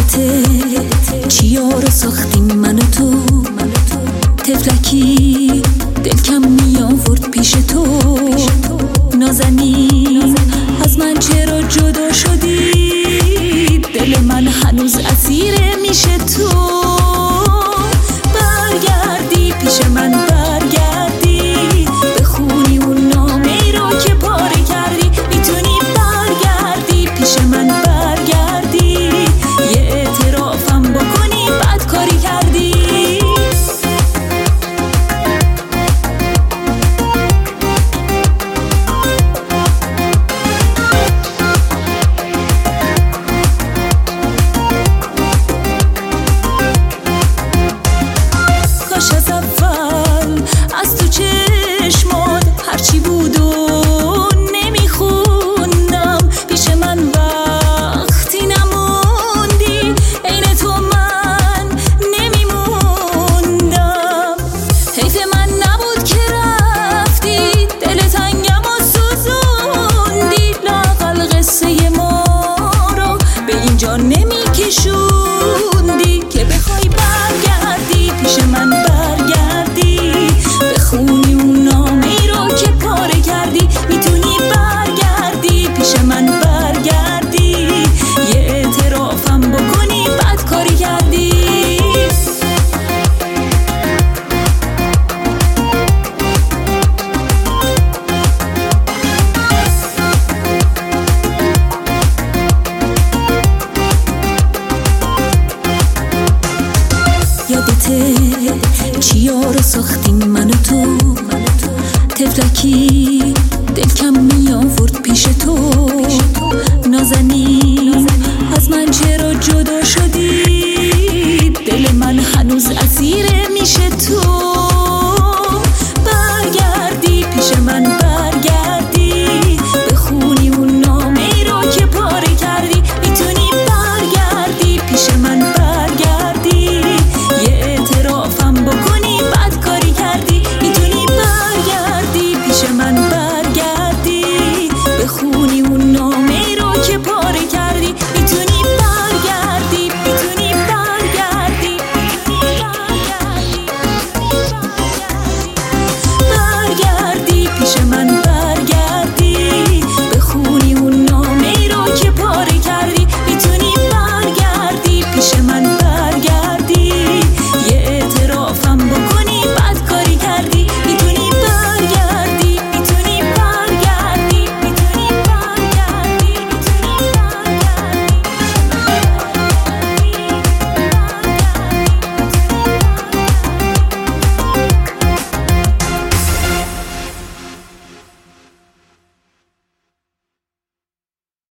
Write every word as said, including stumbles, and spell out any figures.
یادته چیا رو ساختیم من و تو، تفلکی دل کم می آورد پیش تو. نازنین از من چرا جدا شدی؟ دل من هنوز اسیره میشه تو. برگردی پیش من، برگردی بخونی اون نامه ای رو که پاره کردی. میتونی برگردی پیش من، برگردی یه اعترافم بکنی بد کاری کردی. کاش از اول از تو چشمات هرچی بود و نمیخوندم. پیش من وقتی نموندی عین تو من نمیموندم. حیف من نبود که رفتی، دل تنگم و سوزوندی. لااقل قصه ما رو به اینجا نمیکشوندی که بخوای برگردی پیش من، برگردی بخونی اون نامه ای رو که پاره کردی. میتونی برگردی پیش من، برگردی یه اعترافم بکنی بد کاری کردی. یادته چیا رو ساختیم من و تو، تفلکی دل کم می آورد پیش تو. نازنین از من چرا جدا شدی؟